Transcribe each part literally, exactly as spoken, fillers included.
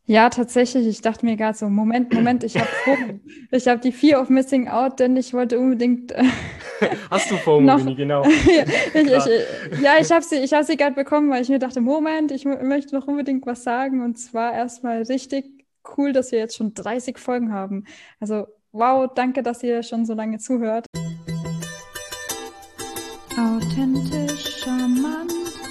Ja, tatsächlich. Ich dachte mir gerade so, Moment, Moment, ich habe FOMO. Ich habe die Fear of Missing Out, denn ich wollte unbedingt äh, Hast du FOMO, noch. Winnie, genau. ich, ich, Klar. ja, ich habe sie, ich habe sie gerade bekommen, weil ich mir dachte, Moment, ich mö- möchte noch unbedingt was sagen. Und zwar erstmal richtig cool, dass wir jetzt schon dreißig Folgen haben. Also, wow, danke, dass ihr schon so lange zuhört. Authentisch, charmant.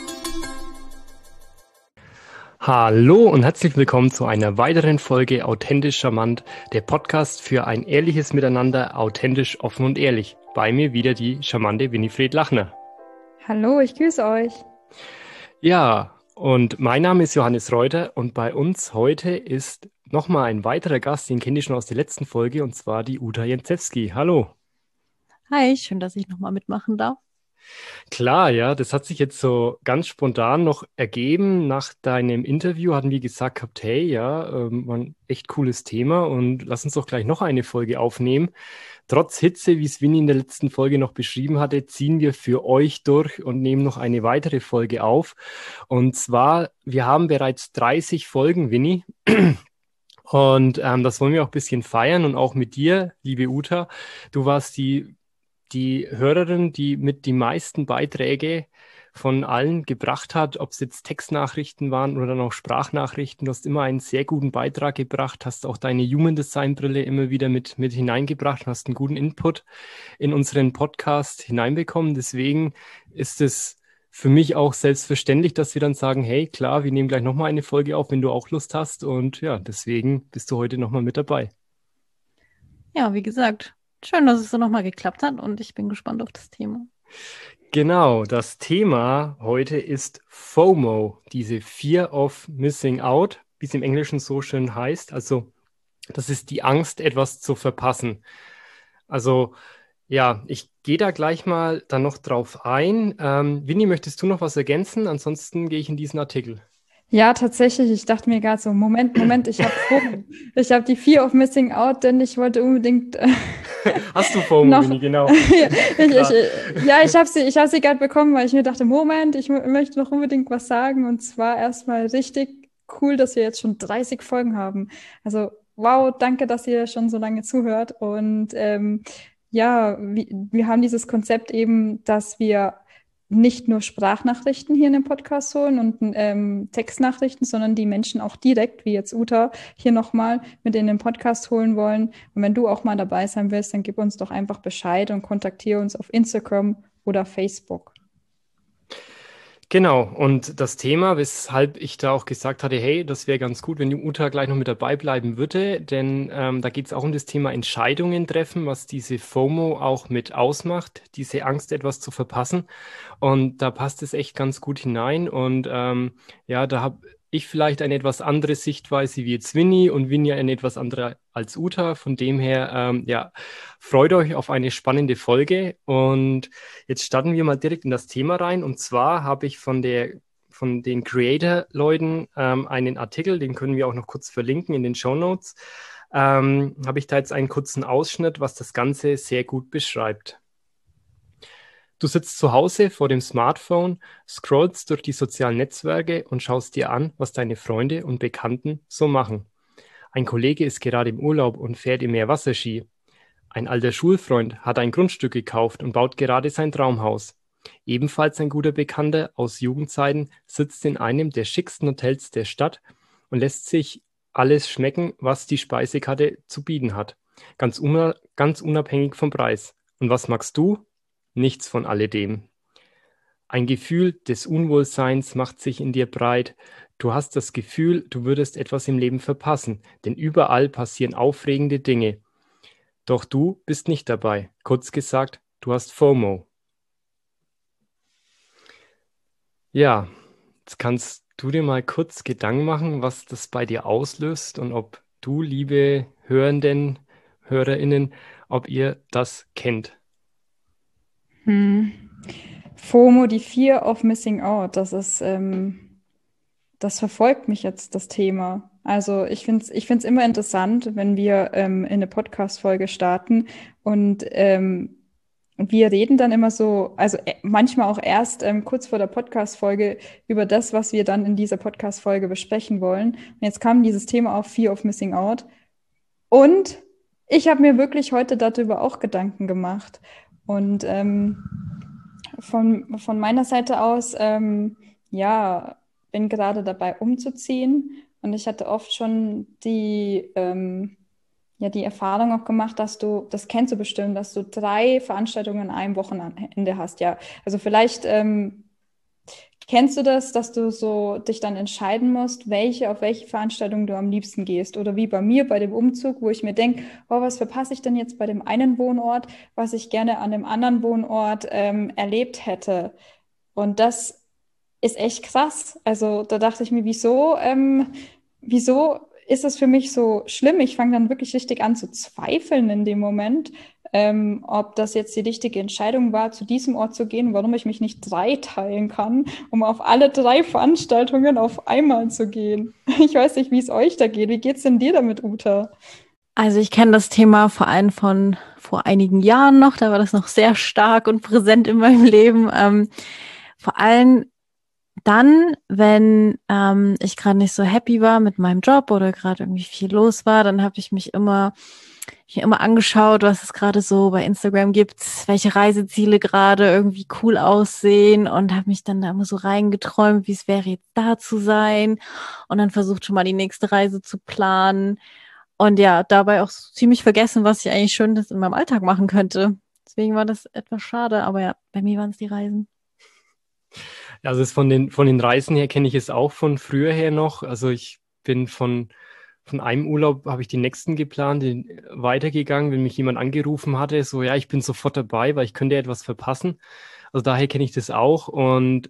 Hallo und herzlich willkommen zu einer weiteren Folge Authentisch Charmant, der Podcast für ein ehrliches Miteinander, authentisch, offen und ehrlich. Bei mir wieder die charmante Winifred Lachner. Hallo, ich grüße euch. Ja, und mein Name ist Johannes Reuter und bei uns heute ist nochmal ein weiterer Gast, den kenne ich schon aus der letzten Folge, und zwar die Uta Jędrzewski. Hallo. Hi, schön, dass ich nochmal mitmachen darf. Klar, ja, das hat sich jetzt so ganz spontan noch ergeben. Nach deinem Interview hatten wir gesagt gehabt, hey, ja, ähm, war ein echt cooles Thema und lass uns doch gleich noch eine Folge aufnehmen. Trotz Hitze, wie es Winnie in der letzten Folge noch beschrieben hatte, ziehen wir für euch durch und nehmen noch eine weitere Folge auf. Und zwar, wir haben bereits dreißig Folgen, Winnie. Und ähm, das wollen wir auch ein bisschen feiern und auch mit dir, liebe Uta. Du warst die die Hörerin, die mit die meisten Beiträge von allen gebracht hat, ob es jetzt Textnachrichten waren oder dann auch Sprachnachrichten. Du hast immer einen sehr guten Beitrag gebracht, hast auch deine Human Design Brille immer wieder mit, mit hineingebracht, hast einen guten Input in unseren Podcast hineinbekommen. Deswegen ist es für mich auch selbstverständlich, dass wir dann sagen, hey, klar, wir nehmen gleich nochmal eine Folge auf, wenn du auch Lust hast. Und ja, deswegen bist du heute nochmal mit dabei. Ja, wie gesagt, schön, dass es so nochmal geklappt hat und ich bin gespannt auf das Thema. Genau, das Thema heute ist FOMO, diese Fear of Missing Out, wie es im Englischen so schön heißt. Also, das ist die Angst, etwas zu verpassen. Also, ja, ich gehe da gleich mal dann noch drauf ein. Ähm, Winnie, möchtest du noch was ergänzen? Ansonsten gehe ich in diesen Artikel. Ja, tatsächlich. Ich dachte mir gerade so, Moment, Moment, ich habe FOMO. Ich habe die Fear of Missing Out, denn ich wollte unbedingt äh, Hast du FOMO, noch. Winnie? Genau. ja, ich, ich, Klar. ja, ich habe sie, ich hab sie gerade bekommen, weil ich mir dachte, Moment, ich mö- möchte noch unbedingt was sagen. Und zwar erstmal richtig cool, dass wir jetzt schon dreißig Folgen haben. Also, wow, danke, dass ihr schon so lange zuhört. Und ähm, ja, wir, wir haben dieses Konzept eben, dass wir nicht nur Sprachnachrichten hier in den Podcast holen und ähm, Textnachrichten, sondern die Menschen auch direkt, wie jetzt Uta, hier nochmal mit in den Podcast holen wollen. Und wenn du auch mal dabei sein willst, dann gib uns doch einfach Bescheid und kontaktiere uns auf Instagram oder Facebook. Genau, und das Thema, weshalb ich da auch gesagt hatte, hey, das wäre ganz gut, wenn die Uta gleich noch mit dabei bleiben würde, denn ähm, da geht es auch um das Thema Entscheidungen treffen, was diese FOMO auch mit ausmacht, diese Angst, etwas zu verpassen. Und da passt es echt ganz gut hinein. Und ähm, ja, da habe ich vielleicht eine etwas andere Sichtweise wie jetzt Winnie und Winnie eine etwas andere als Uta. Von dem her, ähm, ja, freut euch auf eine spannende Folge. Und jetzt starten wir mal direkt in das Thema rein. Und zwar habe ich von der von den Creator-Leuten ähm, einen Artikel, den können wir auch noch kurz verlinken in den Show Notes. Ähm, habe ich da jetzt einen kurzen Ausschnitt, was das Ganze sehr gut beschreibt. Du sitzt zu Hause vor dem Smartphone, scrollst durch die sozialen Netzwerke und schaust dir an, was deine Freunde und Bekannten so machen. Ein Kollege ist gerade im Urlaub und fährt im Meer Wasserski. Ein alter Schulfreund hat ein Grundstück gekauft und baut gerade sein Traumhaus. Ebenfalls ein guter Bekannter aus Jugendzeiten sitzt in einem der schicksten Hotels der Stadt und lässt sich alles schmecken, was die Speisekarte zu bieten hat. Ganz, una ganz unabhängig vom Preis. Und was magst du? Nichts von alledem. Ein Gefühl des Unwohlseins macht sich in dir breit. Du hast das Gefühl, du würdest etwas im Leben verpassen, denn überall passieren aufregende Dinge. Doch du bist nicht dabei. Kurz gesagt, du hast FOMO. Ja, jetzt kannst du dir mal kurz Gedanken machen, was das bei dir auslöst und ob du, liebe Hörenden, HörerInnen, ob ihr das kennt. Hm. FOMO, die Fear of Missing Out, das ist, ähm, das verfolgt mich jetzt, das Thema. Also ich finde es ich find's immer interessant, wenn wir ähm, in eine Podcast-Folge starten und ähm, wir reden dann immer so, also äh, manchmal auch erst ähm, kurz vor der Podcast-Folge über das, was wir dann in dieser Podcast-Folge besprechen wollen. Und jetzt kam dieses Thema auf Fear of Missing Out. Und ich habe mir wirklich heute darüber auch Gedanken gemacht. Und ähm, von, von meiner Seite aus, ähm, ja, bin gerade dabei umzuziehen. Und ich hatte oft schon die, ähm, ja, die Erfahrung auch gemacht, dass du, das kennst du bestimmt, dass du drei Veranstaltungen an einem Wochenende hast. Ja, also vielleicht ähm, kennst du das, dass du so dich dann entscheiden musst, welche, auf welche Veranstaltung du am liebsten gehst? Oder wie bei mir bei dem Umzug, wo ich mir denke, oh, was verpasse ich denn jetzt bei dem einen Wohnort, was ich gerne an dem anderen Wohnort ähm, erlebt hätte? Und das ist echt krass. Also da dachte ich mir, wieso, ähm, wieso ist das für mich so schlimm? Ich fange dann wirklich richtig an zu zweifeln in dem Moment, ähm, ob das jetzt die richtige Entscheidung war, zu diesem Ort zu gehen, warum ich mich nicht dreiteilen kann, um auf alle drei Veranstaltungen auf einmal zu gehen. Ich weiß nicht, wie es euch da geht. Wie geht's denn dir damit, Uta? Also ich kenne das Thema vor allem von vor einigen Jahren noch, da war das noch sehr stark und präsent in meinem Leben. Ähm, vor allem dann, wenn ähm, ich gerade nicht so happy war mit meinem Job oder gerade irgendwie viel los war, dann habe ich mich immer, ich mir immer angeschaut, was es gerade so bei Instagram gibt, welche Reiseziele gerade irgendwie cool aussehen und habe mich dann da immer so reingeträumt, wie es wäre jetzt da zu sein und dann versucht schon mal die nächste Reise zu planen und ja, dabei auch so ziemlich vergessen, was ich eigentlich Schönes in meinem Alltag machen könnte. Deswegen war das etwas schade, aber ja, bei mir waren es die Reisen. Also es von den, von den Reisen her kenne ich es auch von früher her noch. Also ich bin von, von einem Urlaub, habe ich den nächsten geplant, den, weitergegangen, wenn mich jemand angerufen hatte, so ja, ich bin sofort dabei, weil ich könnte ja etwas verpassen. Also daher kenne ich das auch. Und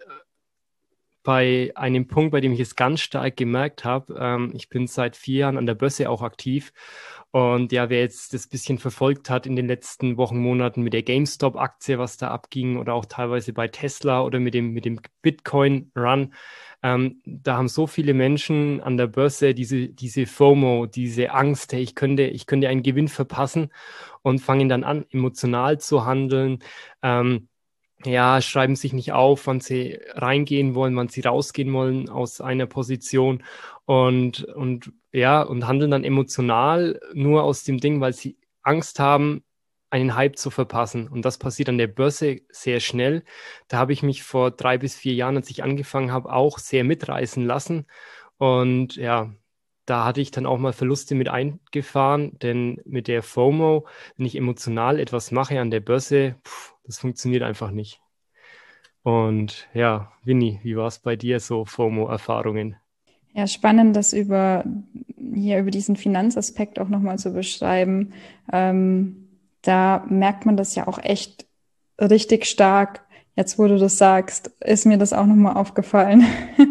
bei einem Punkt, bei dem ich es ganz stark gemerkt habe, ähm, ich bin seit vier Jahren an der Börse auch aktiv. Und ja, wer jetzt das bisschen verfolgt hat in den letzten Wochen, Monaten mit der GameStop-Aktie, was da abging, oder auch teilweise bei Tesla oder mit dem, mit dem Bitcoin-Run, ähm, da haben so viele Menschen an der Börse diese, diese FOMO, diese Angst, hey, ich könnte, ich könnte einen Gewinn verpassen und fangen dann an, emotional zu handeln. Ähm, ja, schreiben sich nicht auf, wann sie reingehen wollen, wann sie rausgehen wollen aus einer Position und, und ja, und handeln dann emotional nur aus dem Ding, weil sie Angst haben, einen Hype zu verpassen. Und das passiert an der Börse sehr schnell. Da habe ich mich vor drei bis vier Jahren, als ich angefangen habe, auch sehr mitreißen lassen. Und ja, da hatte ich dann auch mal Verluste mit eingefahren, denn mit der FOMO, wenn ich emotional etwas mache an der Börse, pff, das funktioniert einfach nicht. Und ja, Winnie, wie war es bei dir so, FOMO-Erfahrungen? Ja, spannend, das über, hier über diesen Finanzaspekt auch nochmal zu beschreiben. Ähm, da merkt man das ja auch echt richtig stark. Jetzt, wo du das sagst, ist mir das auch nochmal aufgefallen.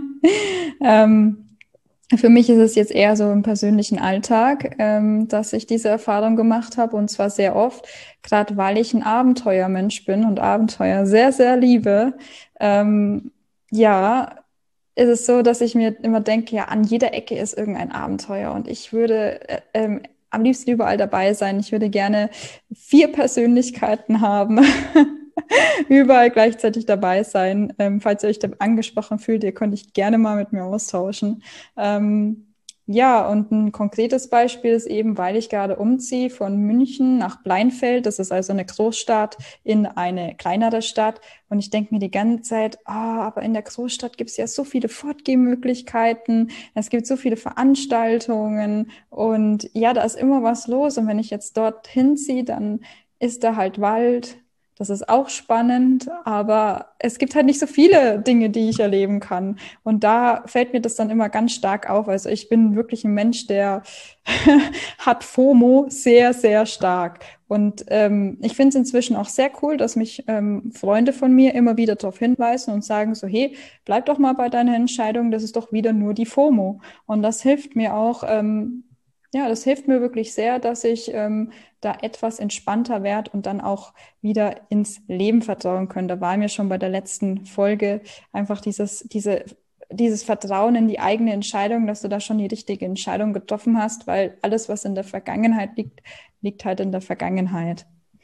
ähm, Für mich ist es jetzt eher so im persönlichen Alltag, ähm, dass ich diese Erfahrung gemacht habe und zwar sehr oft, gerade weil ich ein Abenteuermensch bin und Abenteuer sehr, sehr liebe. Ähm, ja, ist es so, dass ich mir immer denke, ja, an jeder Ecke ist irgendein Abenteuer und ich würde äh, ähm, am liebsten überall dabei sein. Ich würde gerne vier Persönlichkeiten haben. Überall gleichzeitig dabei sein. Ähm, falls ihr euch da angesprochen fühlt, ihr könnt euch gerne mal mit mir austauschen. Ähm, ja, und ein konkretes Beispiel ist eben, weil ich gerade umziehe von München nach Bleinfeld. Das ist also eine Großstadt in eine kleinere Stadt. Und ich denke mir die ganze Zeit, ah, aber in der Großstadt gibt es ja so viele Fortgehmöglichkeiten. Es gibt so viele Veranstaltungen. Und ja, da ist immer was los. Und wenn ich jetzt dorthin ziehe, dann ist da halt Wald. Das ist auch spannend, aber es gibt halt nicht so viele Dinge, die ich erleben kann. Und da fällt mir das dann immer ganz stark auf. Also ich bin wirklich ein Mensch, der hat FOMO sehr, sehr stark. Und ähm, ich finde es inzwischen auch sehr cool, dass mich ähm, Freunde von mir immer wieder darauf hinweisen und sagen so, hey, bleib doch mal bei deiner Entscheidung, das ist doch wieder nur die FOMO. Und das hilft mir auch, ähm, ja, das hilft mir wirklich sehr, dass ich ähm, da etwas entspannter werde und dann auch wieder ins Leben vertrauen können. Da war mir schon bei der letzten Folge einfach dieses, diese, dieses Vertrauen in die eigene Entscheidung, dass du da schon die richtige Entscheidung getroffen hast, weil alles, was in der Vergangenheit liegt, liegt halt in der Vergangenheit.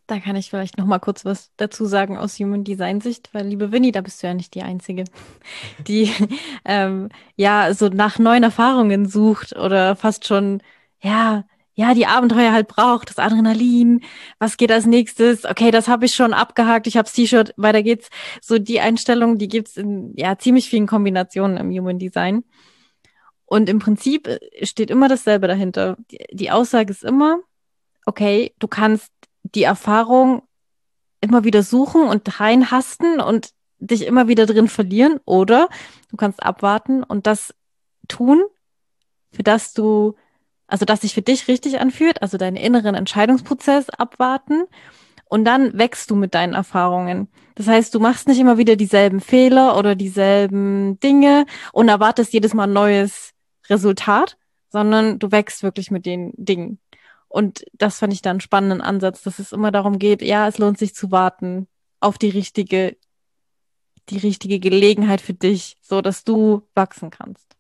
Da kann ich vielleicht noch mal kurz was dazu sagen aus Human Design Sicht, weil liebe Winnie, da bist du ja nicht die Einzige, die ähm, ja so nach neuen Erfahrungen sucht oder fast schon ja ja die Abenteuer halt braucht, das Adrenalin. Was geht als nächstes? Okay, das habe ich schon abgehakt. Ich habe das T-Shirt. Weiter geht's. So die Einstellung, die gibt's in ja ziemlich vielen Kombinationen im Human Design. Und im Prinzip steht immer dasselbe dahinter. Die, die Aussage ist immer, okay, du kannst die Erfahrung immer wieder suchen und reinhasten und dich immer wieder drin verlieren, oder du kannst abwarten und das tun, für das du, also das sich für dich richtig anfühlt, also deinen inneren Entscheidungsprozess abwarten und dann wächst du mit deinen Erfahrungen. Das heißt, du machst nicht immer wieder dieselben Fehler oder dieselben Dinge und erwartest jedes Mal ein neues Resultat, sondern du wächst wirklich mit den Dingen. Und das fand ich dann einen spannenden Ansatz, dass es immer darum geht, ja, es lohnt sich zu warten auf die richtige, die richtige Gelegenheit für dich, so dass du wachsen kannst.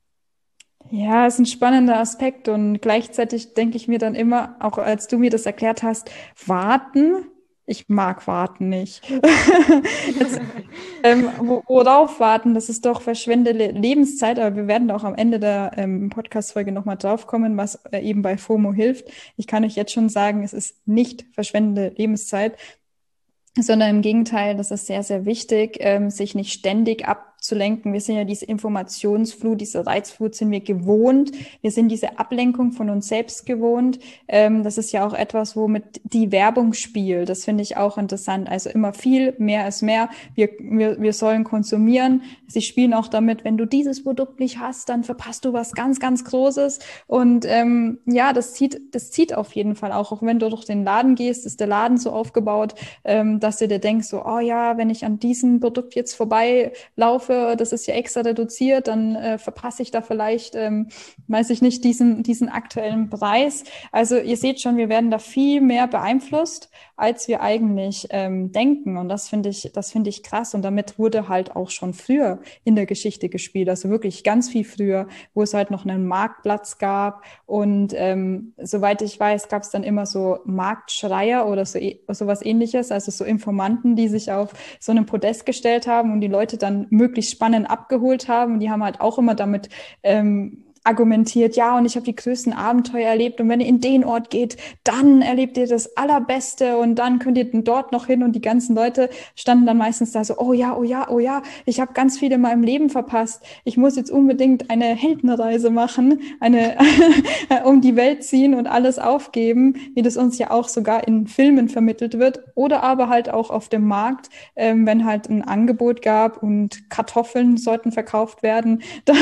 Ja, ist ein spannender Aspekt und gleichzeitig denke ich mir dann immer, auch als du mir das erklärt hast, warten. Ich mag warten nicht. Jetzt, ähm, wo- worauf warten? Das ist doch verschwendete Lebenszeit, aber wir werden auch am Ende der ähm, Podcast-Folge nochmal draufkommen, was äh, eben bei FOMO hilft. Ich kann euch jetzt schon sagen, es ist nicht verschwendete Lebenszeit, sondern im Gegenteil, das ist sehr, sehr wichtig, ähm, sich nicht ständig abzulenken. Wir sind ja diese Informationsflut, diese Reizflut sind wir gewohnt. Wir sind diese Ablenkung von uns selbst gewohnt. Ähm, das ist ja auch etwas, womit die Werbung spielt. Das finde ich auch interessant. Also immer viel, mehr ist mehr. Wir, wir, wir sollen konsumieren. Sie spielen auch damit, wenn du dieses Produkt nicht hast, dann verpasst du was ganz, ganz Großes. Und ähm, ja, das zieht, das zieht auf jeden Fall auch. Auch wenn du durch den Laden gehst, ist der Laden so aufgebaut, ähm, dass du dir denkst, so, oh ja, wenn ich an diesem Produkt jetzt vorbeilaufe, das ist ja extra reduziert, dann äh, verpasse ich da vielleicht, ähm, weiß ich nicht, diesen, diesen aktuellen Preis. Also ihr seht schon, wir werden da viel mehr beeinflusst, als wir eigentlich ähm, denken. Und das finde ich, das finde ich krass. Und damit wurde halt auch schon früher in der Geschichte gespielt, also wirklich ganz viel früher, wo es halt noch einen Marktplatz gab. Und ähm, soweit ich weiß, gab es dann immer so Marktschreier oder so sowas Ähnliches, also so Informanten, die sich auf so einem Podest gestellt haben und die Leute dann möglichst spannend abgeholt haben. Und die haben halt auch immer damit ähm, argumentiert, ja, und ich habe die größten Abenteuer erlebt und wenn ihr in den Ort geht, dann erlebt ihr das Allerbeste und dann könnt ihr dort noch hin und die ganzen Leute standen dann meistens da so, oh ja, oh ja, oh ja, ich habe ganz viel in meinem Leben verpasst, ich muss jetzt unbedingt eine Heldenreise machen, eine um die Welt ziehen und alles aufgeben, wie das uns ja auch sogar in Filmen vermittelt wird oder aber halt auch auf dem Markt, ähm, wenn halt ein Angebot gab und Kartoffeln sollten verkauft werden, dann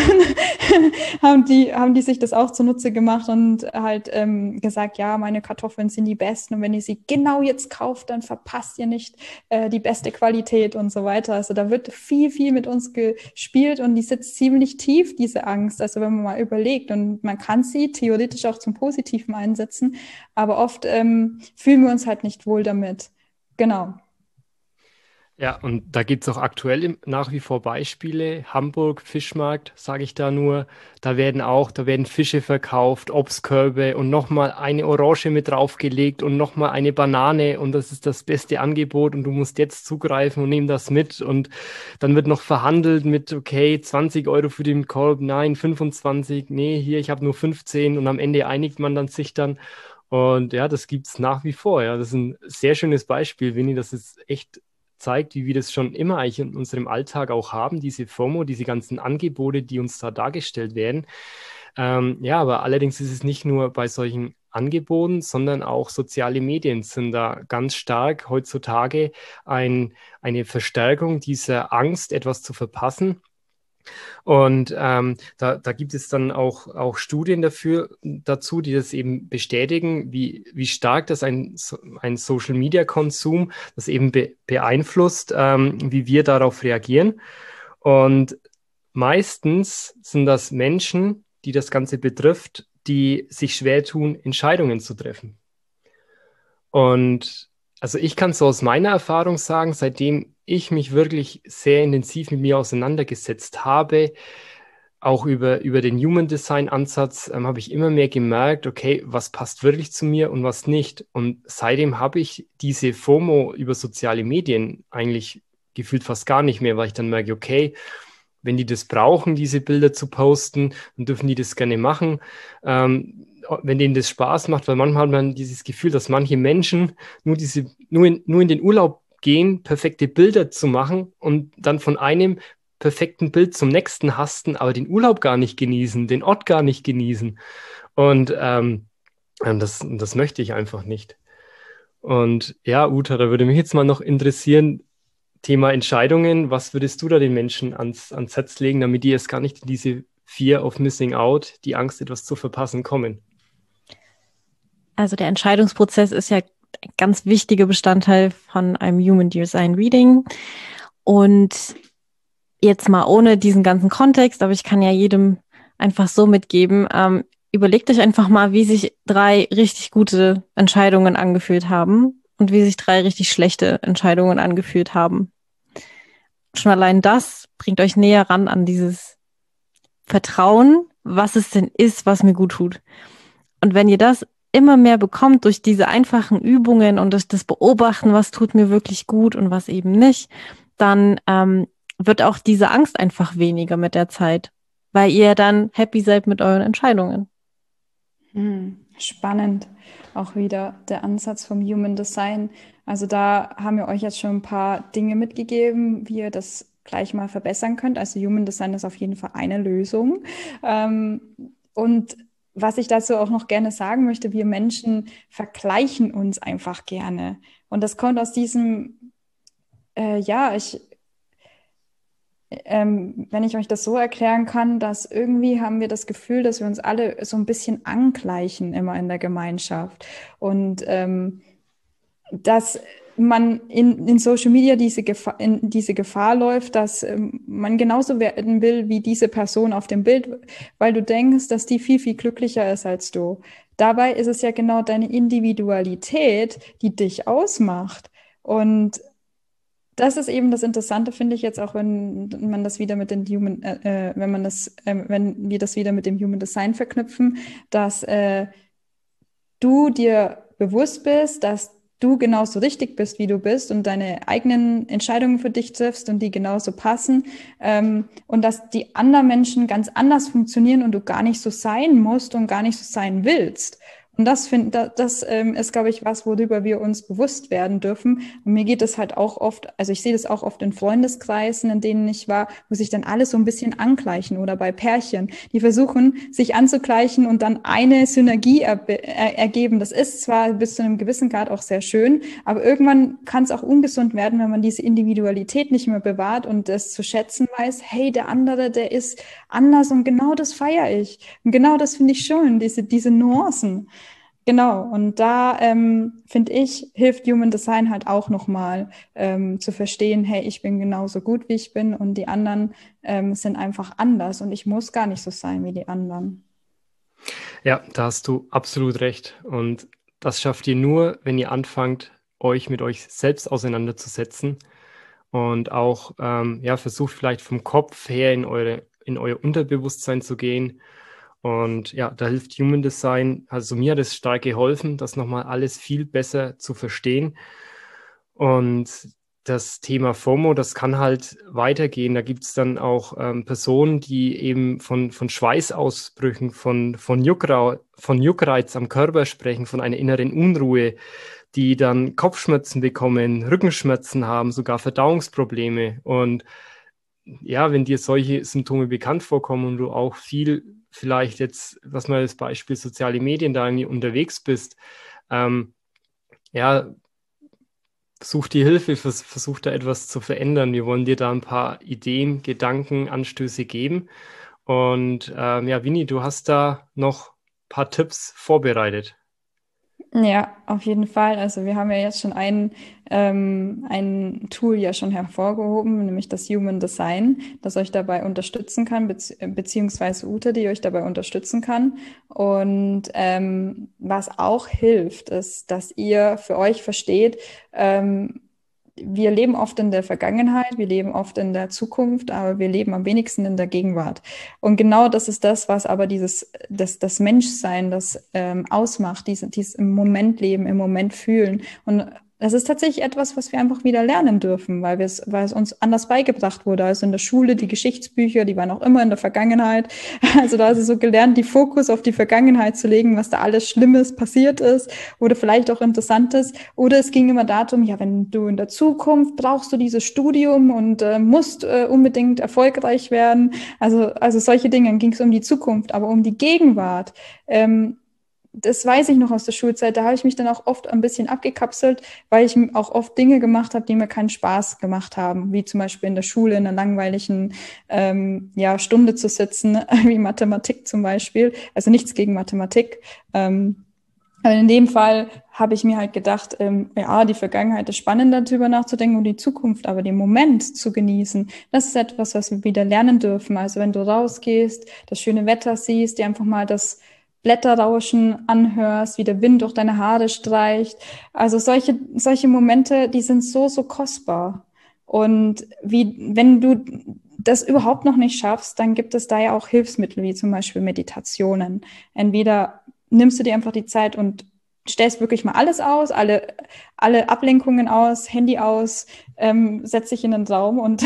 haben die, haben die sich das auch zunutze gemacht und halt ähm, gesagt, ja, meine Kartoffeln sind die besten und wenn ihr sie genau jetzt kauft, dann verpasst ihr nicht äh, die beste Qualität und so weiter. Also da wird viel, viel mit uns gespielt und die sitzt ziemlich tief, diese Angst. Also wenn man mal überlegt und man kann sie theoretisch auch zum Positiven einsetzen, aber oft ähm, fühlen wir uns halt nicht wohl damit. Genau. Ja, und da gibt es auch aktuell im- nach wie vor Beispiele. Hamburg, Fischmarkt, sage ich da nur. Da werden auch, da werden Fische verkauft, Obstkörbe und nochmal eine Orange mit draufgelegt und nochmal eine Banane und das ist das beste Angebot und du musst jetzt zugreifen und nimm das mit. Und dann wird noch verhandelt mit, okay, zwanzig Euro für den Korb, nein, fünfundzwanzig, nee, hier, ich habe nur fünfzehn und am Ende einigt man dann sich dann. Und ja, das gibt's nach wie vor. Ja, das ist ein sehr schönes Beispiel, Winnie. Das ist echt zeigt, wie wir das schon immer eigentlich in unserem Alltag auch haben, diese FOMO, diese ganzen Angebote, die uns da dargestellt werden. Ähm, ja, aber allerdings ist es nicht nur bei solchen Angeboten, sondern auch soziale Medien sind da ganz stark heutzutage ein, eine Verstärkung dieser Angst, etwas zu verpassen. Und ähm, da, da gibt es dann auch, auch Studien dafür, dazu, die das eben bestätigen, wie, wie stark das ein, so- ein Social-Media-Konsum das eben be beeinflusst, ähm, wie wir darauf reagieren. Und meistens sind das Menschen, die das Ganze betrifft, die sich schwer tun, Entscheidungen zu treffen. Und also ich kann so aus meiner Erfahrung sagen, seitdem ich mich wirklich sehr intensiv mit mir auseinandergesetzt habe, auch über, über den Human Design Ansatz ähm, habe ich immer mehr gemerkt, okay, was passt wirklich zu mir und was nicht. Und seitdem habe ich diese FOMO über soziale Medien eigentlich gefühlt fast gar nicht mehr, weil ich dann merke, okay, wenn die das brauchen, diese Bilder zu posten, dann dürfen die das gerne machen. Ähm, wenn denen das Spaß macht, weil manchmal hat man dieses Gefühl, dass manche Menschen nur diese, nur in, nur in den Urlaub gehen, perfekte Bilder zu machen und dann von einem perfekten Bild zum nächsten hasten, aber den Urlaub gar nicht genießen, den Ort gar nicht genießen. Und ähm, das, das möchte ich einfach nicht. Und ja, Uta, da würde mich jetzt mal noch interessieren, Thema Entscheidungen, was würdest du da den Menschen ans, ans Herz legen, damit die jetzt gar nicht in diese Fear of Missing Out, die Angst, etwas zu verpassen, kommen? Also der Entscheidungsprozess ist ja ein ganz wichtiger Bestandteil von einem Human Design Reading. Und jetzt mal ohne diesen ganzen Kontext, aber ich kann ja jedem einfach so mitgeben, ähm, überlegt euch einfach mal, wie sich drei richtig gute Entscheidungen angefühlt haben und wie sich drei richtig schlechte Entscheidungen angefühlt haben. Schon allein das bringt euch näher ran an dieses Vertrauen, was es denn ist, was mir gut tut. Und wenn ihr das immer mehr bekommt durch diese einfachen Übungen und durch das Beobachten, was tut mir wirklich gut und was eben nicht, dann ähm, wird auch diese Angst einfach weniger mit der Zeit, weil ihr dann happy seid mit euren Entscheidungen. Hm, spannend. Auch wieder der Ansatz vom Human Design. Also da haben wir euch jetzt schon ein paar Dinge mitgegeben, wie ihr das gleich mal verbessern könnt. Also Human Design ist auf jeden Fall eine Lösung. Ähm, und was ich dazu auch noch gerne sagen möchte, wir Menschen vergleichen uns einfach gerne. Und das kommt aus diesem, äh, ja, ich, ähm, wenn ich euch das so erklären kann, dass irgendwie haben wir das Gefühl, dass wir uns alle so ein bisschen angleichen immer in der Gemeinschaft. Und ähm, dass man in, in Social Media diese Gefahr, in diese Gefahr läuft, dass ähm, man genauso werden will wie diese Person auf dem Bild, weil du denkst, dass die viel, viel glücklicher ist als du. Dabei ist es ja genau deine Individualität, die dich ausmacht. Und das ist eben das Interessante, finde ich jetzt auch, wenn man das wieder mit den Human, äh, äh, wenn man das, äh, wenn wir das wieder mit dem Human Design verknüpfen, dass äh, du dir bewusst bist, dass du genauso richtig bist, wie du bist und deine eigenen Entscheidungen für dich triffst und die genauso passen, ähm, und dass die anderen Menschen ganz anders funktionieren und du gar nicht so sein musst und gar nicht so sein willst. Und das finde, das, das ähm, ist, glaube ich, was, worüber wir uns bewusst werden dürfen. Und mir geht es halt auch oft, also ich sehe das auch oft in Freundeskreisen, in denen ich war, wo sich dann alle so ein bisschen angleichen oder bei Pärchen, die versuchen, sich anzugleichen und dann eine Synergie er, er, ergeben. Das ist zwar bis zu einem gewissen Grad auch sehr schön, aber irgendwann kann es auch ungesund werden, wenn man diese Individualität nicht mehr bewahrt und das zu schätzen weiß, hey, der andere, der ist anders und genau das feiere ich. Und genau das finde ich schön, diese, diese Nuancen. Genau, und da ähm, finde ich, hilft Human Design halt auch nochmal ähm, zu verstehen, hey, ich bin genauso gut, wie ich bin und die anderen ähm, sind einfach anders und ich muss gar nicht so sein wie die anderen. Ja, da hast du absolut recht. Und das schafft ihr nur, wenn ihr anfangt, euch mit euch selbst auseinanderzusetzen und auch ähm, ja, versucht vielleicht vom Kopf her in eure, in euer Unterbewusstsein zu gehen. Und ja, da hilft Human Design, also mir hat es stark geholfen, das nochmal alles viel besser zu verstehen. Und das Thema FOMO, das kann halt weitergehen. Da gibt es dann auch ähm, Personen, die eben von, von Schweißausbrüchen, von, von, Juckra von Juckreiz am Körper sprechen, von einer inneren Unruhe, die dann Kopfschmerzen bekommen, Rückenschmerzen haben, sogar Verdauungsprobleme. Und ja, wenn dir solche Symptome bekannt vorkommen und du auch viel vielleicht jetzt, was mal als Beispiel soziale Medien da irgendwie unterwegs bist, ähm, ja, such dir Hilfe, vers versuch da etwas zu verändern. Wir wollen dir da ein paar Ideen, Gedanken, Anstöße geben. Und ähm, ja, Winnie, du hast da noch ein paar Tipps vorbereitet. Ja, auf jeden Fall. Also wir haben ja jetzt schon ein, ähm, ein Tool ja schon hervorgehoben, nämlich das Human Design, das euch dabei unterstützen kann, bezieh beziehungsweise Ute, die euch dabei unterstützen kann. Und ähm, was auch hilft, ist, dass ihr für euch versteht, ähm, wir leben oft in der Vergangenheit, wir leben oft in der Zukunft, aber wir leben am wenigsten in der Gegenwart. Und genau das ist das, was aber dieses, das, das Menschsein, das ähm, ausmacht, dieses, dieses im Moment leben, im Moment fühlen. Und das ist tatsächlich etwas, was wir einfach wieder lernen dürfen, weil wir es, weil es uns anders beigebracht wurde. Also in der Schule, die Geschichtsbücher, die waren auch immer in der Vergangenheit. Also da ist es so gelernt, die Fokus auf die Vergangenheit zu legen, was da alles Schlimmes passiert ist oder vielleicht auch Interessantes. Oder es ging immer darum, ja, wenn du in der Zukunft brauchst du dieses Studium und äh, musst äh, unbedingt erfolgreich werden. Also, also solche Dinge, dann ging es um die Zukunft, aber um die Gegenwart. Ähm, Das weiß ich noch aus der Schulzeit, da habe ich mich dann auch oft ein bisschen abgekapselt, weil ich auch oft Dinge gemacht habe, die mir keinen Spaß gemacht haben, wie zum Beispiel in der Schule in einer langweiligen ähm, ja, Stunde zu sitzen, wie Mathematik zum Beispiel. Also nichts gegen Mathematik. Ähm, aber in dem Fall habe ich mir halt gedacht, ähm, ja, die Vergangenheit ist spannender, darüber nachzudenken und die Zukunft, aber den Moment zu genießen, das ist etwas, was wir wieder lernen dürfen. Also wenn du rausgehst, das schöne Wetter siehst, dir einfach mal das Blätterrauschen anhörst, wie der Wind durch deine Haare streicht. Also solche, solche Momente, die sind so, so kostbar. Und wie, wenn du das überhaupt noch nicht schaffst, dann gibt es da ja auch Hilfsmittel, wie zum Beispiel Meditationen. Entweder nimmst du dir einfach die Zeit und stellst wirklich mal alles aus, alle, alle Ablenkungen aus, Handy aus, ähm, setz dich in den Raum und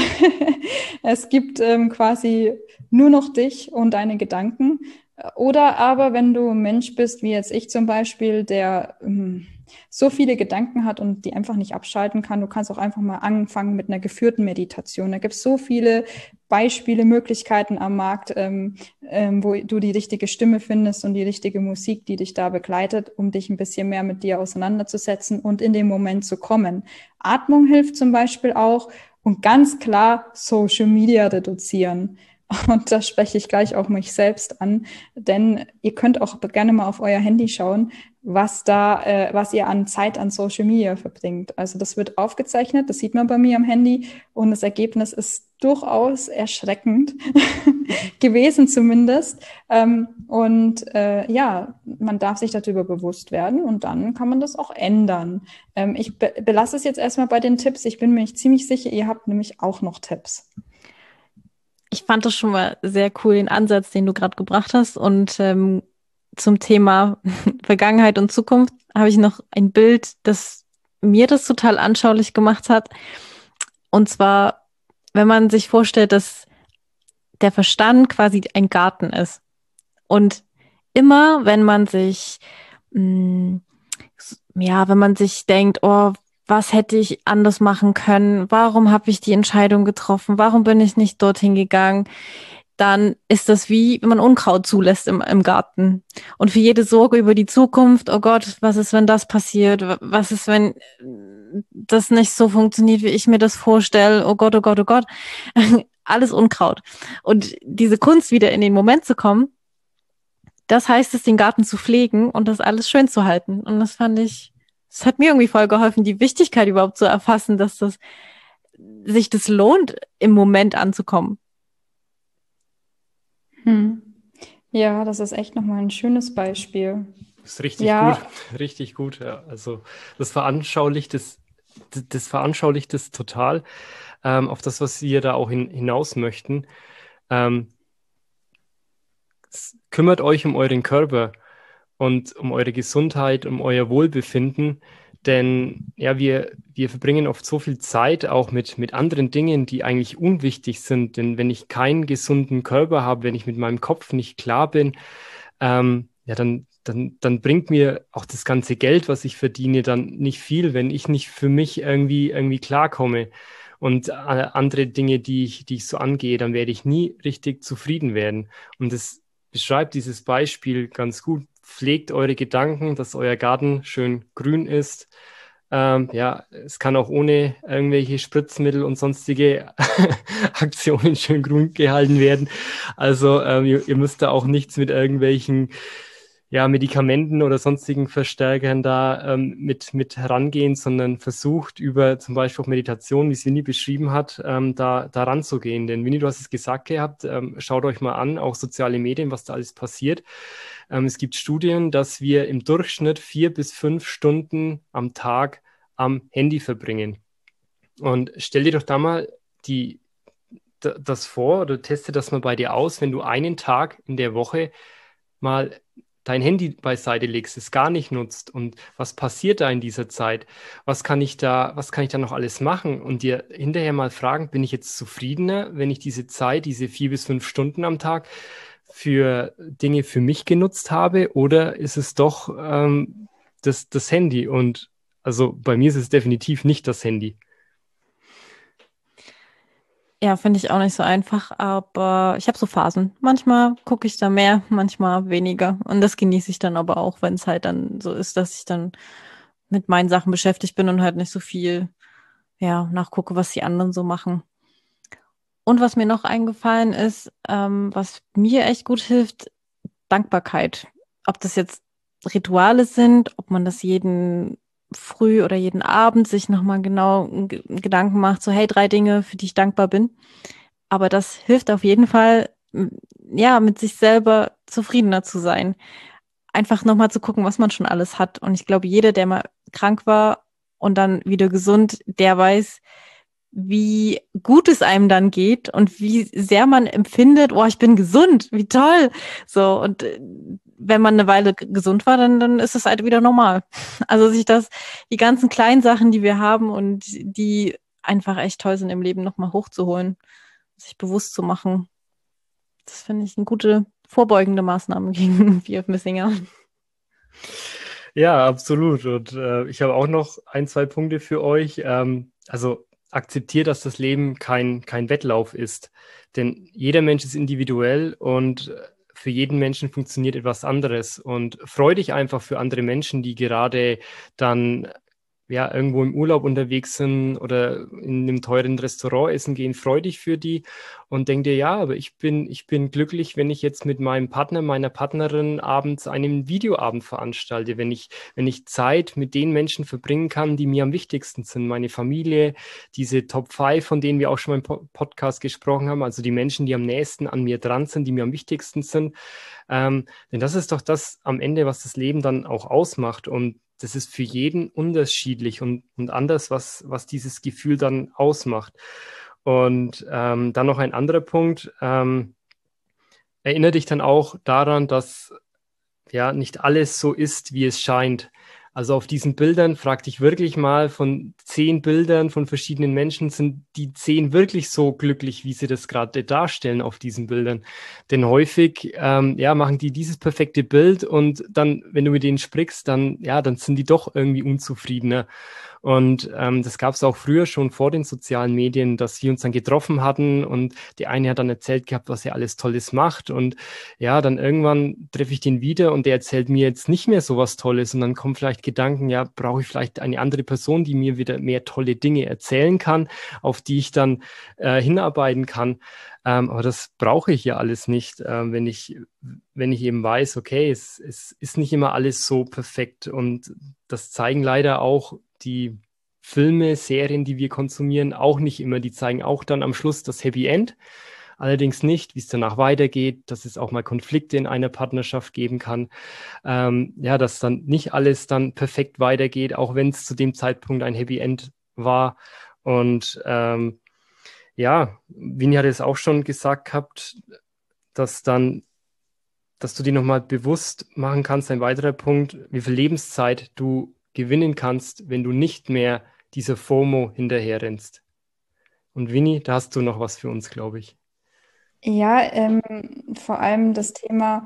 es gibt ähm, quasi nur noch dich und deine Gedanken. Oder aber, wenn du ein Mensch bist, wie jetzt ich zum Beispiel, der ähm, so viele Gedanken hat und die einfach nicht abschalten kann, du kannst auch einfach mal anfangen mit einer geführten Meditation. Da gibt es so viele Beispiele, Möglichkeiten am Markt, ähm, ähm, wo du die richtige Stimme findest und die richtige Musik, die dich da begleitet, um dich ein bisschen mehr mit dir auseinanderzusetzen und in den Moment zu kommen. Atmung hilft zum Beispiel auch und ganz klar Social Media reduzieren. Und da spreche ich gleich auch mich selbst an, denn ihr könnt auch gerne mal auf euer Handy schauen, was da, äh, was ihr an Zeit an Social Media verbringt. Also das wird aufgezeichnet, das sieht man bei mir am Handy und das Ergebnis ist durchaus erschreckend gewesen zumindest. Ähm, und äh, ja, man darf sich darüber bewusst werden und dann kann man das auch ändern. Ähm, ich be- belasse es jetzt erstmal bei den Tipps. Ich bin mir ziemlich sicher, ihr habt nämlich auch noch Tipps. Ich fand das schon mal sehr cool, den Ansatz, den du gerade gebracht hast. Und ähm, zum Thema Vergangenheit und Zukunft habe ich noch ein Bild, das mir das total anschaulich gemacht hat. Und zwar, wenn man sich vorstellt, dass der Verstand quasi ein Garten ist. Und immer, wenn man sich, mh, ja, wenn man sich denkt, oh, was hätte ich anders machen können? Warum habe ich die Entscheidung getroffen? Warum bin ich nicht dorthin gegangen? Dann ist das wie, wenn man Unkraut zulässt im, im Garten. Und für jede Sorge über die Zukunft, oh Gott, was ist, wenn das passiert? Was ist, wenn das nicht so funktioniert, wie ich mir das vorstelle? Oh Gott, oh Gott, oh Gott. Alles Unkraut. Und diese Kunst, wieder in den Moment zu kommen, das heißt es, den Garten zu pflegen und das alles schön zu halten. Und das fand ich, das hat mir irgendwie voll geholfen, die Wichtigkeit überhaupt zu erfassen, dass das sich das lohnt, im Moment anzukommen. Hm. Ja, das ist echt nochmal ein schönes Beispiel. Das ist richtig Ja. gut, richtig gut. Ja. Also das veranschaulicht das, das veranschaulicht das total ähm, auf das, was wir da auch hin, hinaus möchten. Ähm, s- kümmert euch um euren Körper und um eure Gesundheit, um euer Wohlbefinden, denn ja, wir, wir verbringen oft so viel Zeit auch mit, mit anderen Dingen, die eigentlich unwichtig sind. Denn wenn ich keinen gesunden Körper habe, wenn ich mit meinem Kopf nicht klar bin, ähm, ja, dann, dann, dann bringt mir auch das ganze Geld, was ich verdiene, dann nicht viel, wenn ich nicht für mich irgendwie, irgendwie klarkomme. Und äh, andere Dinge, die ich, die ich so angehe, dann werde ich nie richtig zufrieden werden. Und das beschreibt dieses Beispiel ganz gut. Pflegt eure Gedanken, dass euer Garten schön grün ist. Ähm, ja, es kann auch ohne irgendwelche Spritzmittel und sonstige Aktionen schön grün gehalten werden. Also ähm, ihr, ihr müsst da auch nichts mit irgendwelchen ja, Medikamenten oder sonstigen Verstärkern da ähm, mit, mit herangehen, sondern versucht über zum Beispiel auch Meditation, wie es Winnie beschrieben hat, ähm, da, da ranzugehen. Denn Winnie, du hast es gesagt gehabt, ähm, schaut euch mal an, auch soziale Medien, was da alles passiert. Ähm, es gibt Studien, dass wir im Durchschnitt vier bis fünf Stunden am Tag am Handy verbringen. Und stell dir doch da mal die, d- das vor oder teste das mal bei dir aus, wenn du einen Tag in der Woche mal dein Handy beiseite legst, es gar nicht nutzt und was passiert da in dieser Zeit? Was kann ich da, was kann ich da noch alles machen? Und dir hinterher mal fragen, bin ich jetzt zufriedener, wenn ich diese Zeit, diese vier bis fünf Stunden am Tag für Dinge für mich genutzt habe oder ist es doch ähm, das, das Handy? Und also bei mir ist es definitiv nicht das Handy. Ja, finde ich auch nicht so einfach, aber ich habe so Phasen. Manchmal gucke ich da mehr, manchmal weniger. Und das genieße ich dann aber auch, wenn es halt dann so ist, dass ich dann mit meinen Sachen beschäftigt bin und halt nicht so viel, ja, nachgucke, was die anderen so machen. Und was mir noch eingefallen ist, ähm, was mir echt gut hilft, Dankbarkeit. Ob das jetzt Rituale sind, ob man das jeden früh oder jeden Abend sich nochmal genau einen Ge- Gedanken macht, so hey, drei Dinge, für die ich dankbar bin. Aber das hilft auf jeden Fall, m- ja, mit sich selber zufriedener zu sein. Einfach nochmal zu gucken, was man schon alles hat. Und ich glaube, jeder, der mal krank war und dann wieder gesund, der weiß, wie gut es einem dann geht und wie sehr man empfindet, oh, ich bin gesund, wie toll. So, und äh, wenn man eine Weile g- gesund war, dann, dann ist es halt wieder normal. Also sich das, die ganzen kleinen Sachen, die wir haben und die einfach echt toll sind im Leben, nochmal hochzuholen, sich bewusst zu machen. Das finde ich eine gute vorbeugende Maßnahme gegen Fear of Missing Out. Ja, absolut. Und äh, ich habe auch noch ein, zwei Punkte für euch. Ähm, also akzeptiert, dass das Leben kein, kein Wettlauf ist. Denn jeder Mensch ist individuell und äh, für jeden Menschen funktioniert etwas anderes. Und freu dich einfach für andere Menschen, die gerade dann ja irgendwo im Urlaub unterwegs sind oder in einem teuren Restaurant essen gehen. Freu dich für die und denk dir, ja, aber ich bin, ich bin glücklich, wenn ich jetzt mit meinem Partner, meiner Partnerin abends einen Videoabend veranstalte, wenn ich, wenn ich Zeit mit den Menschen verbringen kann, die mir am wichtigsten sind, meine Familie, diese Top fünf, von denen wir auch schon mal im Po- Podcast gesprochen haben, also die Menschen, die am nächsten an mir dran sind, die mir am wichtigsten sind. Ähm, denn das ist doch das am Ende, was das Leben dann auch ausmacht. Und das ist für jeden unterschiedlich und, und anders, was, was dieses Gefühl dann ausmacht. Und ähm, dann noch ein anderer Punkt. Ähm, erinnere dich dann auch daran, dass ja nicht alles so ist, wie es scheint. Also auf diesen Bildern frag dich wirklich mal, von zehn Bildern von verschiedenen Menschen, sind die zehn wirklich so glücklich, wie sie das gerade darstellen auf diesen Bildern? Denn häufig ähm, ja, machen die dieses perfekte Bild und dann, wenn du mit denen sprichst, dann, ja, dann sind die doch irgendwie unzufriedener. Und ähm, das gab es auch früher schon vor den sozialen Medien, dass wir uns dann getroffen hatten und der eine hat dann erzählt gehabt, was er alles Tolles macht. Und ja, dann irgendwann treffe ich den wieder und der erzählt mir jetzt nicht mehr so was Tolles. Und dann kommen vielleicht Gedanken, ja, brauche ich vielleicht eine andere Person, die mir wieder mehr tolle Dinge erzählen kann, auf die ich dann äh, hinarbeiten kann. Ähm, aber das brauche ich ja alles nicht, ähm, wenn ich, wenn ich eben weiß, okay, es, es ist nicht immer alles so perfekt. Und das zeigen leider auch die Filme, Serien, die wir konsumieren, auch nicht immer. Die zeigen auch dann am Schluss das Happy End. Allerdings nicht, wie es danach weitergeht, dass es auch mal Konflikte in einer Partnerschaft geben kann. Ähm, ja, dass dann nicht alles dann perfekt weitergeht, auch wenn es zu dem Zeitpunkt ein Happy End war. Und ähm, ja, Vini hat es auch schon gesagt gehabt, dass dann, dass du dir nochmal bewusst machen kannst, ein weiterer Punkt, wie viel Lebenszeit du gewinnen kannst, wenn du nicht mehr dieser FOMO hinterherrennst. Und Vini, da hast du noch was für uns, glaube ich. Ja, ähm, vor allem das Thema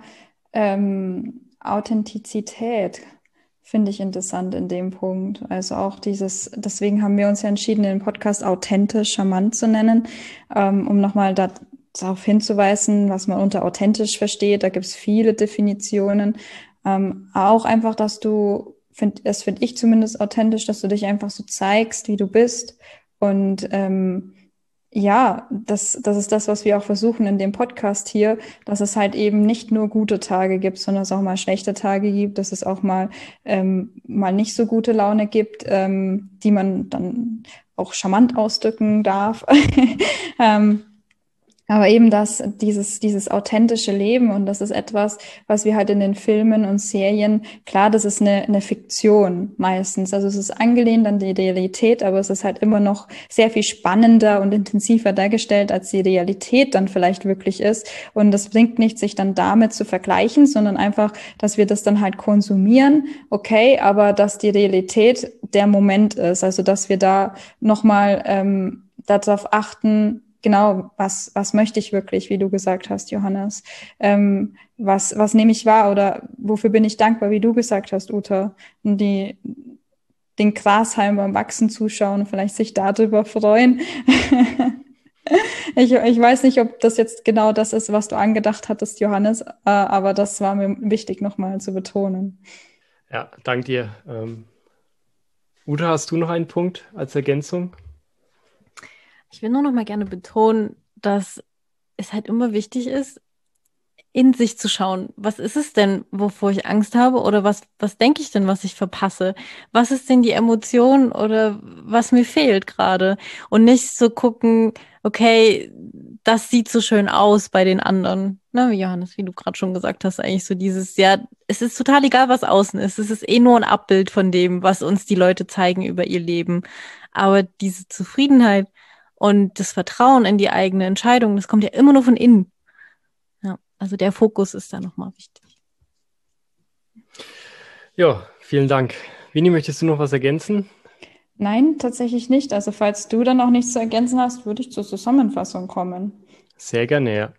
ähm, Authentizität finde ich interessant in dem Punkt. Also auch dieses, deswegen haben wir uns ja entschieden, den Podcast authentisch charmant zu nennen, ähm, um nochmal da, darauf hinzuweisen, was man unter authentisch versteht. Da gibt es viele Definitionen. Ähm, auch einfach, dass du, find, das finde ich zumindest authentisch, dass du dich einfach so zeigst, wie du bist. Und ähm, ja, das, das ist das, was wir auch versuchen in dem Podcast hier, dass es halt eben nicht nur gute Tage gibt, sondern es auch mal schlechte Tage gibt, dass es auch mal, ähm, mal nicht so gute Laune gibt, ähm, die man dann auch charmant ausdrücken darf. ähm, Aber eben das, dieses, dieses authentische Leben, und das ist etwas, was wir halt in den Filmen und Serien, klar, das ist eine, eine Fiktion meistens. Also es ist angelehnt an die Realität, aber es ist halt immer noch sehr viel spannender und intensiver dargestellt, als die Realität dann vielleicht wirklich ist. Und das bringt nicht, sich dann damit zu vergleichen, sondern einfach, dass wir das dann halt konsumieren, okay, aber dass die Realität der Moment ist. Also dass wir da nochmal ähm, darauf achten, genau, was, was möchte ich wirklich, wie du gesagt hast, Johannes? Ähm, was, was nehme ich wahr oder wofür bin ich dankbar, wie du gesagt hast, Uta? Und die, den Grashalm beim Wachsen zuschauen, vielleicht sich darüber freuen. ich, ich weiß nicht, ob das jetzt genau das ist, was du angedacht hattest, Johannes, äh, aber das war mir wichtig, nochmal zu betonen. Ja, dank dir. Ähm, Uta, hast du noch einen Punkt als Ergänzung? Ich will nur noch mal gerne betonen, dass es halt immer wichtig ist, in sich zu schauen. Was ist es denn, wovor ich Angst habe? Oder was, was denke ich denn, was ich verpasse? Was ist denn die Emotion oder was mir fehlt gerade? Und nicht so gucken, okay, das sieht so schön aus bei den anderen. Ne, wie Johannes, wie du gerade schon gesagt hast, eigentlich so dieses, ja, es ist total egal, was außen ist. Es ist eh nur ein Abbild von dem, was uns die Leute zeigen über ihr Leben. Aber diese Zufriedenheit und das Vertrauen in die eigene Entscheidung, das kommt ja immer nur von innen. Ja, also der Fokus ist da nochmal wichtig. Ja, vielen Dank. Winnie, möchtest du noch was ergänzen? Nein, tatsächlich nicht. Also falls du dann noch nichts zu ergänzen hast, würde ich zur Zusammenfassung kommen. Sehr gerne, ja.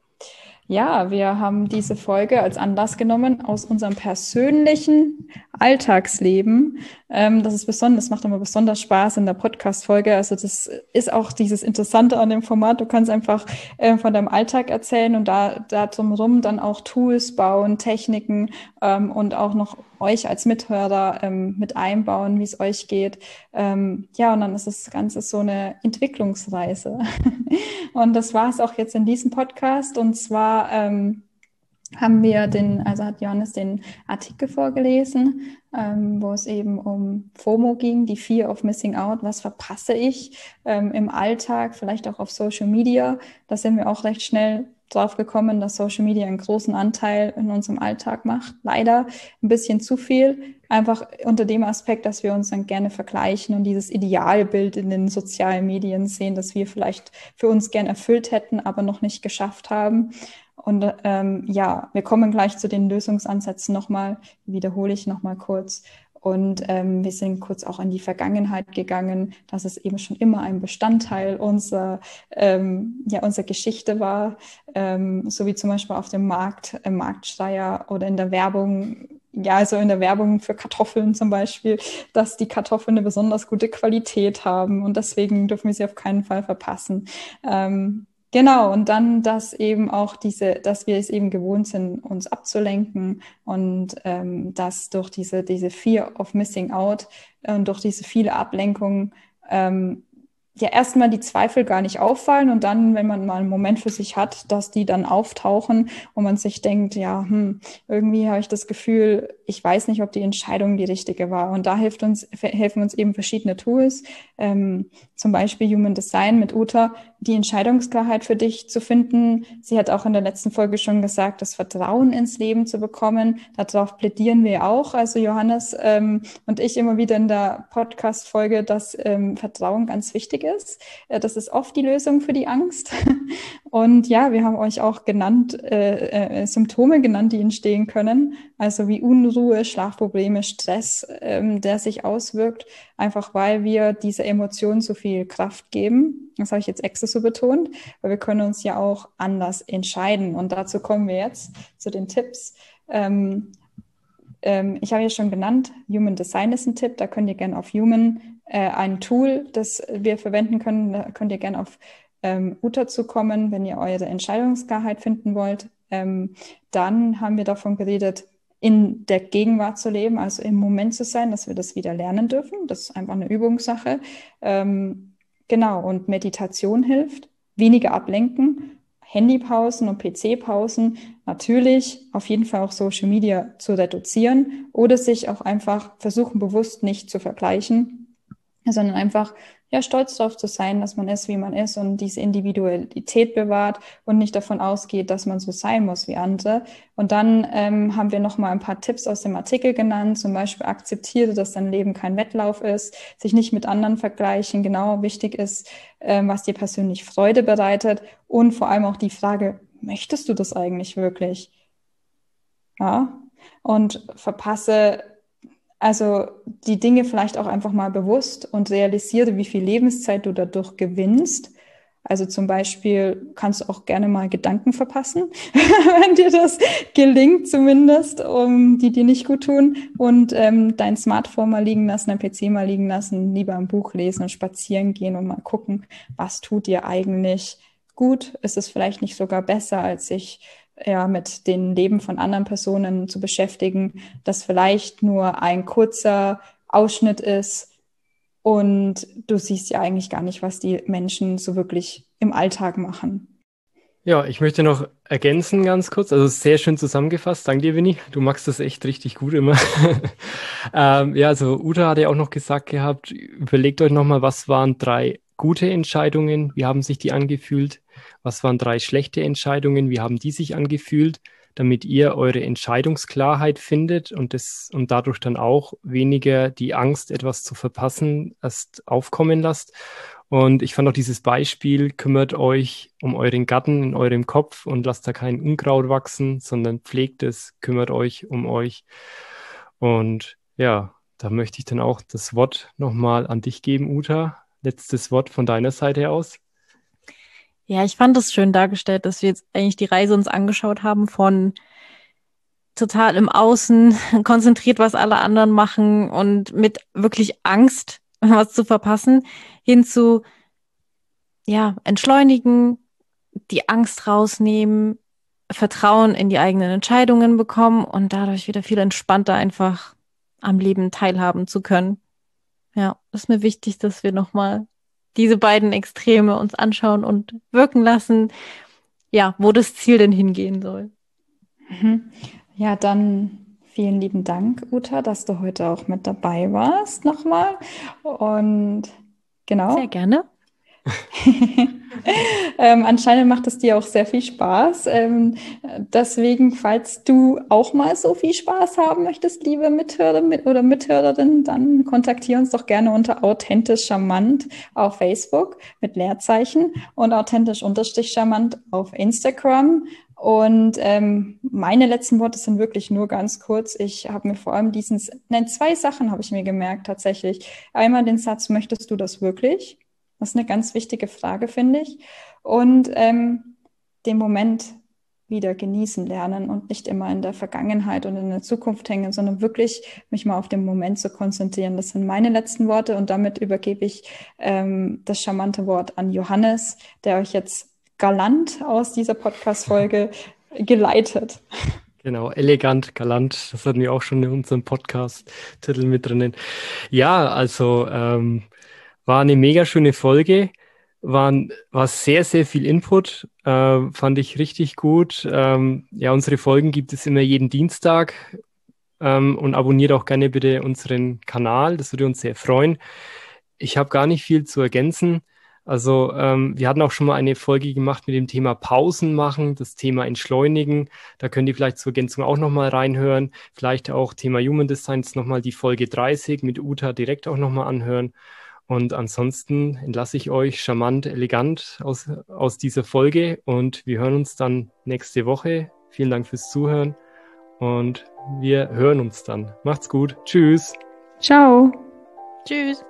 Ja, wir haben diese Folge als Anlass genommen aus unserem persönlichen Alltagsleben. Ähm, das ist besonders, das macht immer besonders Spaß in der Podcast-Folge. Also das ist auch dieses Interessante an dem Format. Du kannst einfach äh, von deinem Alltag erzählen und da, da drumherum dann auch Tools bauen, Techniken ähm, und auch noch euch als Mithörer ähm, mit einbauen, wie es euch geht. Ähm, ja, und dann ist das Ganze so eine Entwicklungsreise. Und das war es auch jetzt in diesem Podcast. Und zwar ähm, haben wir den, also hat Johannes den Artikel vorgelesen, ähm, wo es eben um FOMO ging, die Fear of Missing Out. Was verpasse ich ähm, im Alltag, vielleicht auch auf Social Media? Da sind wir auch recht schnell drauf gekommen, dass Social Media einen großen Anteil in unserem Alltag macht. Leider ein bisschen zu viel. Einfach unter dem Aspekt, dass wir uns dann gerne vergleichen und dieses Idealbild in den sozialen Medien sehen, das wir vielleicht für uns gern erfüllt hätten, aber noch nicht geschafft haben. Und ähm, ja, wir kommen gleich zu den Lösungsansätzen nochmal, wiederhole ich nochmal kurz. Und ähm, wir sind kurz auch in die Vergangenheit gegangen, dass es eben schon immer ein Bestandteil unserer, ähm, ja, unserer Geschichte war, ähm, so wie zum Beispiel auf dem Markt, im Marktschreier oder in der Werbung, ja, also in der Werbung für Kartoffeln zum Beispiel, dass die Kartoffeln eine besonders gute Qualität haben und deswegen dürfen wir sie auf keinen Fall verpassen. Ähm, Genau, und dann, dass eben auch diese, dass wir es eben gewohnt sind, uns abzulenken und ähm, dass durch diese, diese Fear of Missing Out und durch diese viele Ablenkungen ähm, ja erstmal die Zweifel gar nicht auffallen und dann, wenn man mal einen Moment für sich hat, dass die dann auftauchen und man sich denkt, ja, hm, irgendwie habe ich das Gefühl, ich weiß nicht, ob die Entscheidung die richtige war. Und da hilft uns, helfen uns eben verschiedene Tools, ähm, zum Beispiel Human Design mit Uta, die Entscheidungsklarheit für dich zu finden. Sie hat auch in der letzten Folge schon gesagt, das Vertrauen ins Leben zu bekommen. Darauf plädieren wir auch, also Johannes ähm, und ich immer wieder in der Podcast-Folge, dass ähm, Vertrauen ganz wichtig ist. Äh, das ist oft die Lösung für die Angst. Und ja, wir haben euch auch genannt, äh, äh, Symptome genannt, die entstehen können. Also wie Unruhe, Schlafprobleme, Stress, ähm, der sich auswirkt, einfach weil wir dieser Emotion so viel Kraft geben. Das habe ich jetzt extra so betont, weil wir können uns ja auch anders entscheiden. Und dazu kommen wir jetzt zu den Tipps. Ähm, ähm, ich habe ja schon genannt, Human Design ist ein Tipp. Da könnt ihr gerne auf Human äh, ein Tool, das wir verwenden können. Da könnt ihr gerne auf ähm, Uta zukommen, wenn ihr eure Entscheidungsklarheit finden wollt. Ähm, dann haben wir davon geredet, in der Gegenwart zu leben, also im Moment zu sein, dass wir das wieder lernen dürfen. Das ist einfach eine Übungssache. Ähm, genau, und Meditation hilft, weniger ablenken, Handypausen und P C-Pausen, natürlich auf jeden Fall auch Social Media zu reduzieren oder sich auch einfach versuchen, bewusst nicht zu vergleichen, sondern einfach ja, stolz darauf zu sein, dass man ist, wie man ist und diese Individualität bewahrt und nicht davon ausgeht, dass man so sein muss wie andere. Und dann ähm, haben wir nochmal ein paar Tipps aus dem Artikel genannt, zum Beispiel akzeptiere, dass dein Leben kein Wettlauf ist, sich nicht mit anderen vergleichen, genau wichtig ist, ähm, was dir persönlich Freude bereitet und vor allem auch die Frage, möchtest du das eigentlich wirklich? Ja, und verpasse also die Dinge vielleicht auch einfach mal bewusst und realisiere, wie viel Lebenszeit du dadurch gewinnst. Also zum Beispiel kannst du auch gerne mal Gedanken verpassen, wenn dir das gelingt zumindest, um die dir nicht gut tun. Und ähm, dein Smartphone mal liegen lassen, dein P C mal liegen lassen, lieber ein Buch lesen und spazieren gehen und mal gucken, was tut dir eigentlich gut? Ist es vielleicht nicht sogar besser, als sich ja, mit den Leben von anderen Personen zu beschäftigen, das vielleicht nur ein kurzer Ausschnitt ist und du siehst ja eigentlich gar nicht, was die Menschen so wirklich im Alltag machen. Ja, ich möchte noch ergänzen ganz kurz, also sehr schön zusammengefasst, danke dir, Winnie, du machst das echt richtig gut immer. ähm, ja, also Uta hat ja auch noch gesagt gehabt, überlegt euch nochmal, was waren drei gute Entscheidungen, wie haben sich die angefühlt? Was waren drei schlechte Entscheidungen? Wie haben die sich angefühlt, damit ihr eure Entscheidungsklarheit findet und das und dadurch dann auch weniger die Angst, etwas zu verpassen, erst aufkommen lasst? Und ich fand auch dieses Beispiel, kümmert euch um euren Garten in eurem Kopf und lasst da kein Unkraut wachsen, sondern pflegt es, kümmert euch um euch. Und ja, da möchte ich dann auch das Wort nochmal an dich geben, Uta. Letztes Wort von deiner Seite aus. Ja, ich fand es schön dargestellt, dass wir jetzt eigentlich die Reise uns angeschaut haben von total im Außen, konzentriert, was alle anderen machen und mit wirklich Angst, was zu verpassen, hin zu, ja, entschleunigen, die Angst rausnehmen, Vertrauen in die eigenen Entscheidungen bekommen und dadurch wieder viel entspannter einfach am Leben teilhaben zu können. Ja, ist mir wichtig, dass wir nochmal diese beiden Extreme uns anschauen und wirken lassen, ja, wo das Ziel denn hingehen soll. Mhm. Ja, dann vielen lieben Dank, Uta, dass du heute auch mit dabei warst nochmal. Und genau. Sehr gerne. ähm, anscheinend macht es dir auch sehr viel Spaß. Ähm, deswegen, falls du auch mal so viel Spaß haben möchtest, liebe Mithörer mit, oder Mithörerin, dann kontaktiere uns doch gerne unter authentisch charmant auf Facebook mit Leerzeichen und authentisch unterstrich charmant auf Instagram. Und ähm, meine letzten Worte sind wirklich nur ganz kurz. Ich habe mir vor allem diesen, nein, zwei Sachen habe ich mir gemerkt tatsächlich. Einmal den Satz, möchtest du das wirklich? Das ist eine ganz wichtige Frage, finde ich. Und ähm, den Moment wieder genießen lernen und nicht immer in der Vergangenheit und in der Zukunft hängen, sondern wirklich mich mal auf den Moment zu konzentrieren. Das sind meine letzten Worte und damit übergebe ich ähm, das charmante Wort an Johannes, der euch jetzt galant aus dieser Podcast-Folge geleitet. Genau, elegant, galant, das hatten wir auch schon in unserem Podcast-Titel mit drinnen. Ja, also ähm, war eine mega schöne Folge, war, war sehr, sehr viel Input, äh, fand ich richtig gut. Ähm, ja, unsere Folgen gibt es immer jeden Dienstag ähm, und abonniert auch gerne bitte unseren Kanal, das würde uns sehr freuen. Ich habe gar nicht viel zu ergänzen. Also ähm, wir hatten auch schon mal eine Folge gemacht mit dem Thema Pausen machen, das Thema Entschleunigen. Da könnt ihr vielleicht zur Ergänzung auch nochmal reinhören. Vielleicht auch Thema Human Designs nochmal die Folge dreißig mit Uta direkt auch nochmal anhören. Und ansonsten entlasse ich euch charmant, elegant aus, aus dieser Folge und wir hören uns dann nächste Woche. Vielen Dank fürs Zuhören und wir hören uns dann. Macht's gut. Tschüss. Ciao. Tschüss.